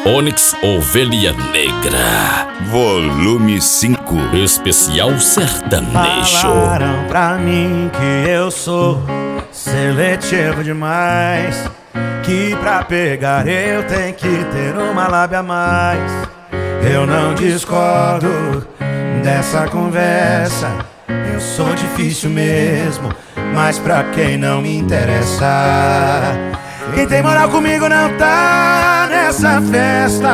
Onyx Ovelha Negra, Volume 5, especial sertanejo. Falaram pra mim que eu sou seletivo demais, que pra pegar eu tenho que ter uma lábia a mais. Eu não discordo dessa conversa, eu sou difícil mesmo, mas pra quem não me interessa. Quem tem moral comigo não tá nessa festa.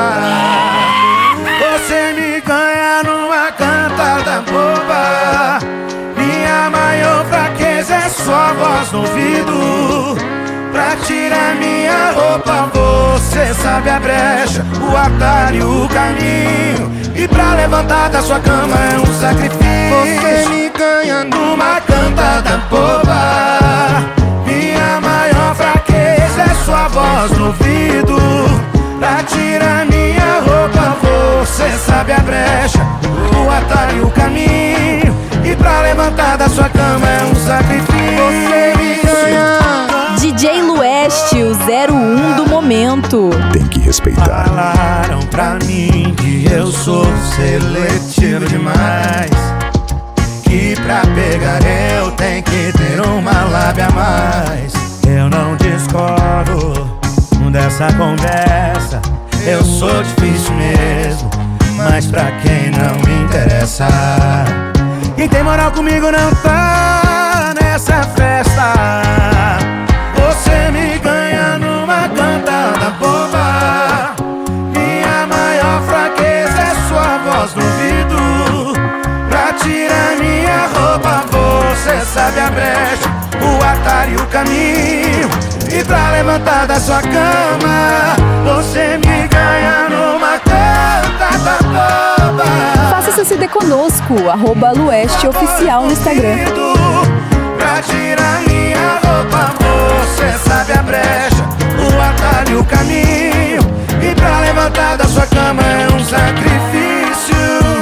Você me ganha numa cantada boba. Minha maior fraqueza é sua voz no ouvido. Pra tirar minha roupa você sabe a brecha, o atalho, o caminho. E pra levantar da sua cama é um sacrifício. Você me ganha numa cantada boba. Minha maior fraqueza é sua voz no ouvido. Pra tirar minha roupa você sabe a brecha, o atalho, o caminho. E pra levantar da sua cama é um sacrifício. Você me ganha. DJ Lueste, o 01 do momento. tem que respeitar. Falaram pra mim que eu sou seletivo demais, que pra pegar eu tenho que ter uma lábia a mais. Eu não discordo dessa conversa, eu sou difícil mesmo, mas pra quem não me interessa. Quem tem moral comigo não tá nessa festa. Você me ganha numa cantada boba. Minha maior fraqueza é sua voz no ouvido. Pra tirar minha roupa você sabe a brecha, o atalho e o caminho. E pra levantar da sua cama você me ganha numa cantada boba. Faça seu CD conosco, @LuesteOficial no Instagram. Pra tirar minha roupa você sabe a brecha, o atalho e o caminho. E pra levantar da sua cama é um sacrifício.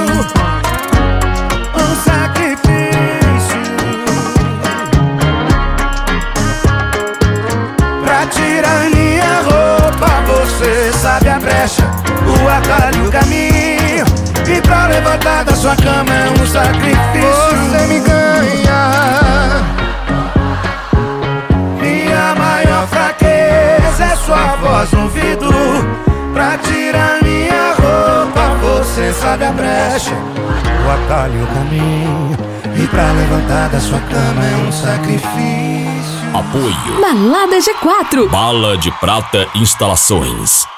Um sacrifício. Pra tirar minha roupa você sabe a brecha, o atalho e o caminho. E pra levantar da sua cama é um sacrifício. Você me ganha. Minha maior fraqueza é sua voz no ouvido. Pra tirar minha roupa você sabe a brecha, o atalho e o caminho. E pra levantar da sua cama é um sacrifício. Apoio Balada G4. Bala de Prata Instalações,